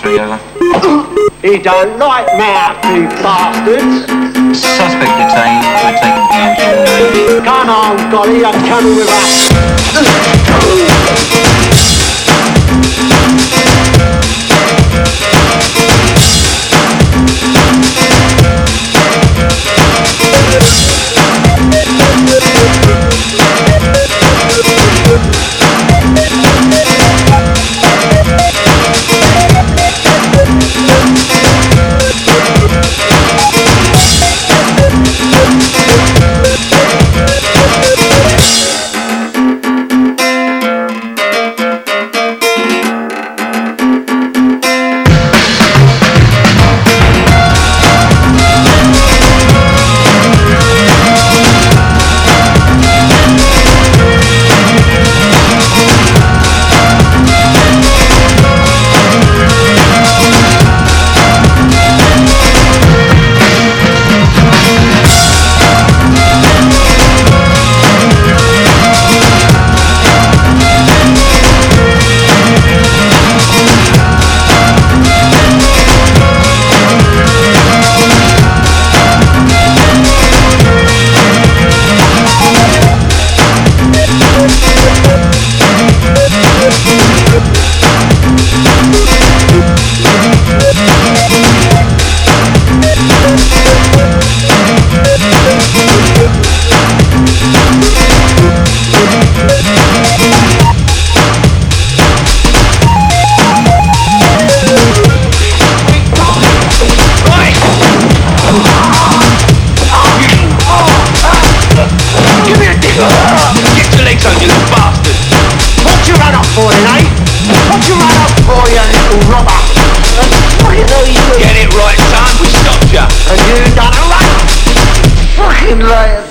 3 over. He don't like mouthy bastards. Suspect detained. We're taking the action. Come on, Golly, you're coming with us. Get your legs on, you little bastard! What you run up for, eh? What you run up for, you little robber? Fucking hell you! Get it right, son, we stopped ya! And you done a run! Fucking liar!